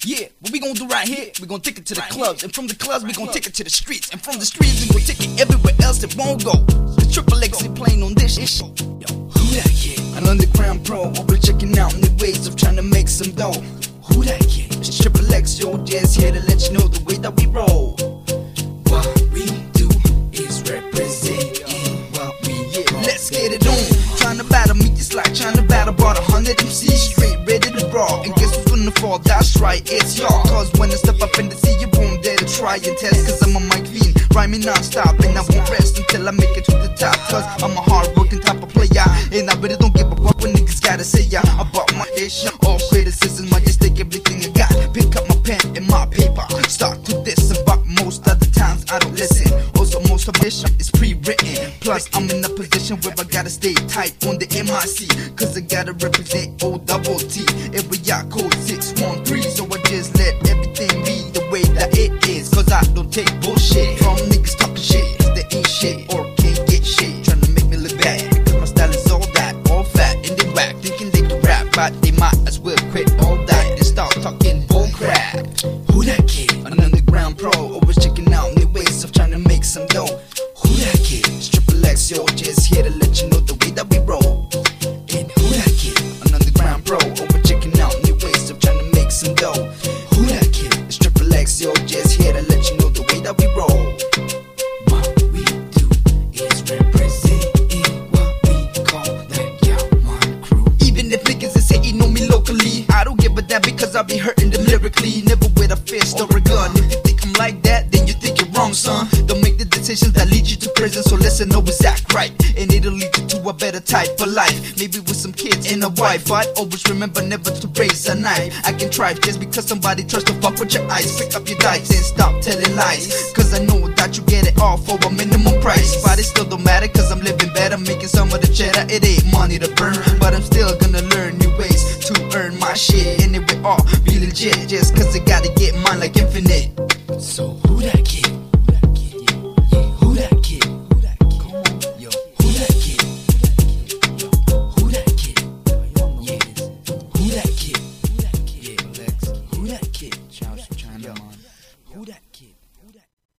Yeah, what we gon' do right here, we gon' take it to the clubs. And from the clubs, we gon' take it to the streets. And from the streets, we gon' take it everywhere else it won't go. The Triple X is playing on this shit. Yo, who that kid? An underground pro, always checking out new ways of trying to make some dough. Who that kid? It's Triple X, yo, just here to let you know the way that we roll. What we do is representing what we get. Let's get it on. Trying to battle me, it's like trying to battle about 100 MCs straight, ready to brawl. And guess who's gonna fall? That's right, it's y'all. Cause when I step up in the sea, you won't dare to try and test. Cause I'm a mic fiend, rhyming non-stop. And I won't rest until I make it to the top. Cause I'm a hard-working type of player. And I really don't give a fuck when niggas gotta say ya about my ish. All criticism, I just take everything I got. Pick up my pen and my paper, start to this. But most of the times I don't listen. Also most of this is pre-written. Plus I'm in a position where I gotta stay tight on the MIC. Cause I gotta represent O-double-T. Area code 613. So I just let everything be the way that it is. Cause I don't take bullshit from niggas talking shit. Cause they ain't shit or can't get shit. Trying to make me look bad. Because my style is all that, all fat and they whack. Thinking they can rap, but they might as well quit all that and start talking bull crap. Who that kid? An underground pro, always checking out new ways of trying to make some dough. Who that kid? It's Triple X, yo, just here to let you know the way that we roll. And who that kid? An underground pro, always checking out new ways of trying to make some dough. Who that kid? It's Triple X, yo, just here to let you know the way that we roll. What we do is representing what we call that Yaman crew. Even if niggas is hating on me locally, I don't give a damn because I be hurting them lyrically. Never with a fist or a gun. If you think I'm like that, then you think you're wrong, son. Don't make the decisions that lead you to prison, so listen, always act right. And it'll lead you to a better type of life. Maybe with some kids and a wife, but always remember never to raise a knife. I can thrive just because somebody tries to fuck with your eyes. Pick up your dice and stop telling lies. Cause I know that you get it all for a minimum price. But it still don't matter cause I'm living better, making some of the cheddar. It ain't money to burn, but I'm still gonna learn new ways to earn my shit. And it will all be legit just cause I gotta get mine like infinite. So